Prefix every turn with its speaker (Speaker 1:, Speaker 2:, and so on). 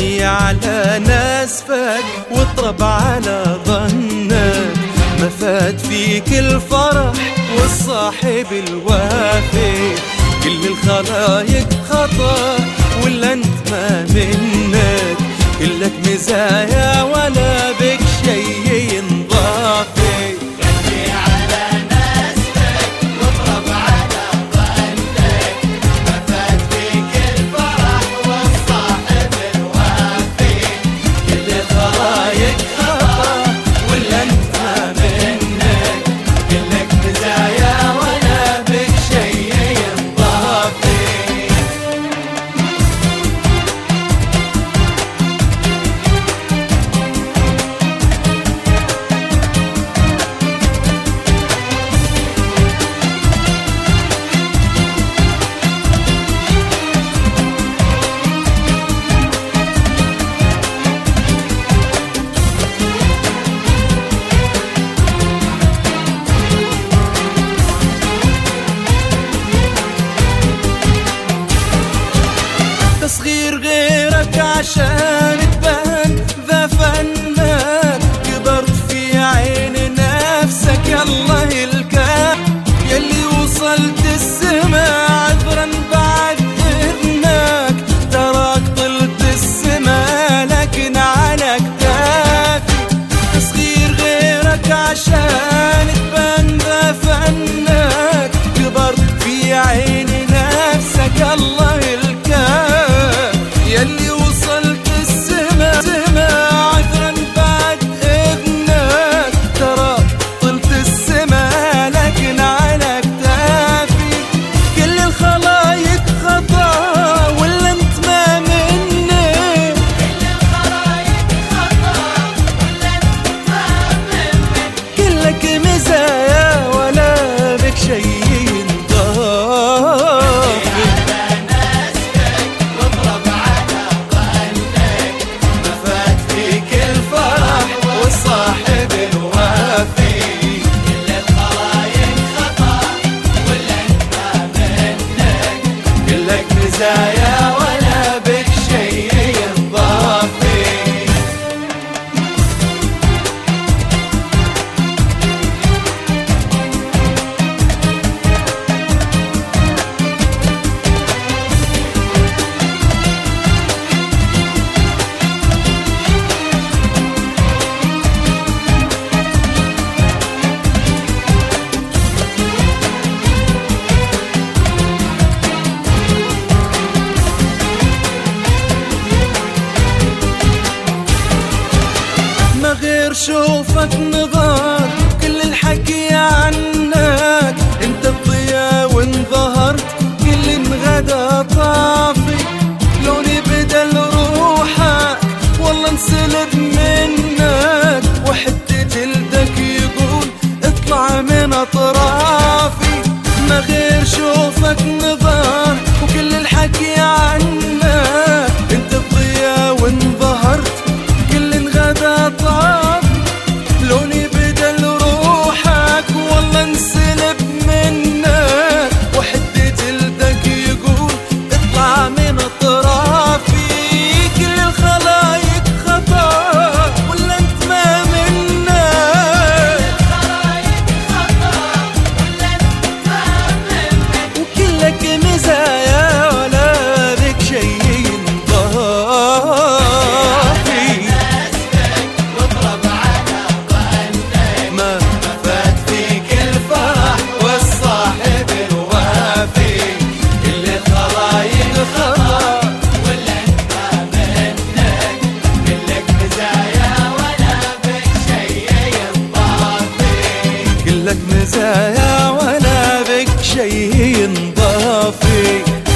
Speaker 1: تبني على نسفك واضرب على ظنك، ما فات فيك الفرح والصاحب الوافي. كل الخلايق خطا ولا انت ما منك، كلك مزايا ولا بك شي ينضافي.
Speaker 2: تبني على نسفك واضرب على ظنك، ما فات فيك الفرح والصاحب الوافي.
Speaker 1: كل الخلايق خطا ولا انت ما منك، كلك مزايا ولا بك شي ينضافي. تصغير غيرك عشان تبان ذا فنك، كبرت في عين نفسك الله الكام. يلي وصلت السما عذرا بعد إذنك، تراك طلت السما لكن على كتافي. تصغير غيرك عشان تبان ذا فنك، كبرت في عين نفسك الله الكام. يلي وصلت السما عذرا بعد إذنك، ترى طلت السما لكن على كتافي. كل الخلايق خطا ولا انت ما مني،
Speaker 2: كل الخلايق خطا ولا انت ما منك،
Speaker 1: كلك مزايا ولا بك شي ينضاف. صاحب الوافي.
Speaker 2: كل الخلايق خطا ولا انت ما منك،
Speaker 1: كلك مزايا ولا بك شي ينضافي. غير شوفك نظر كل الحكي عنك، انت الضياء وانظهرت كل انغدا طافي. لوني بدل روحك والله انسلب منك، وحتى جلدك يقول اطلع من اطرافي. ما غير شوفك نظر وكل الحكي عنك، انت الضياء وانظهرت كل انغدا طافي. لوني بدل روحك والله انسلب منك، وحدة جلدك يقول اطلع من اطرافي. كل الخلايق خطا ولا انت ما منك،
Speaker 2: الخلايق خطا ولا انت ما منك،
Speaker 1: وكلك مزايا ولا بك شي ينضاف. لك مزايا ولا بك شي ينضافي.